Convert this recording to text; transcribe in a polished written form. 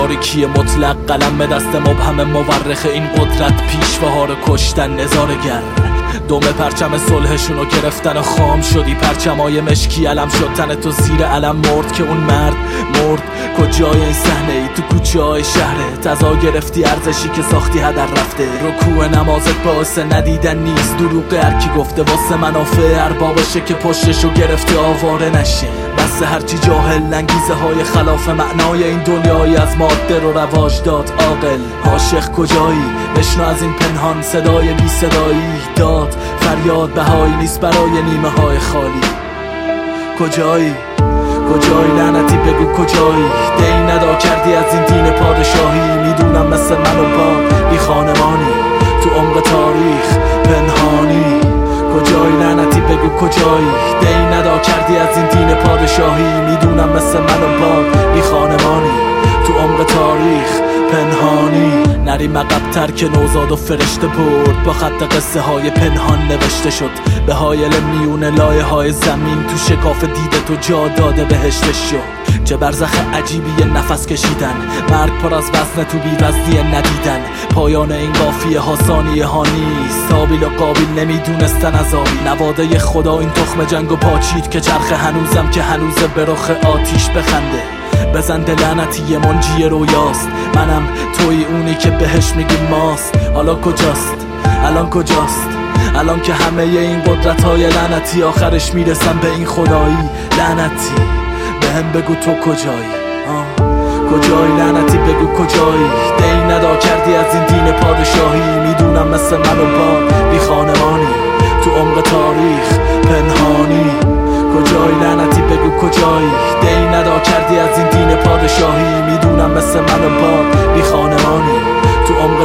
تاریکی مطلق، قلم به دست مبهم مورخ این قدرت، پیشواها رو کشتن نظاره‌گر. دم پرچم صلحشونو گرفتن و خام شدی، پرچمای مشکی علم شد، تن تو زیر علم مرد که اون مرد مرد. کجای این صحنه ای؟ تو کوچه های شهره، تزا گرفتی ارزشی که ساختی هدر رفته. رکوع نمازت باعث ندیدن نیست، دروغ هر کی گفته واسه منافع اربابشه که پشتشو گرفته آواره نشه. بس هرچی جاهل انگیزه های خلاف معنای این دنیای از ماده رو رواج داد. عاقل عاشق کجایی؟ بشنو از این پنهان صدای بی صدایی، داد فریاد بهایی نیست برای نیمه های خالی. کجایی؟ کجایی لعنتی بگو کجایی؟ دی ندا کردی از این دین پادشاهی، میدونم مثل من و باد بی خانمانی تو عمق تاریخ پنهانی. کجایی لعنتی بگو کجایی؟ دی ندا کردی از این دین پادشاهی، میدونم مثل من و باد بی خانمانی تو عمق تاریخ پنهانی. نریم عقب‌تر که نوزاد و فرشته برد، با خط قصه های پنهان نوشته شد به هایل میون لایه های زمین، تو شکاف دیده تو جا داده بهشتش شد. چه برزخ عجیبی نفس کشیدن، مرگ پر از وزن تو بی‌وزنی ندیدن. پایان این قافیه ها ثانیه ها نیست، حابیل و قابیل نمیدونستن عذابی. نواده خدا این تخم جنگ و پاچید که چرخ هنوزم که هنوزه به رخ آتیش بخنده. بزنده لعنتی یه منجی رویاست، منم توی اونی که بهش میگیم ماست. حالا کجاست؟ الان کجاست؟ الان که همه این قدرت های لعنتی آخرش میرسن به این خدایی. لعنتی بهم بگو تو کجایی؟ کجایی لعنتی بگو کجایی؟ دی ندا کردی از این دین پادشاهی، میدونم مثل من و باد بی خانمانی تو عمق تاریخ پنهانی. کجایی لعنتی بگو کجایی؟ دی ندا کردی از این دین پادشاهی، میدونم مثل من و باد بی خانمانی تو عمق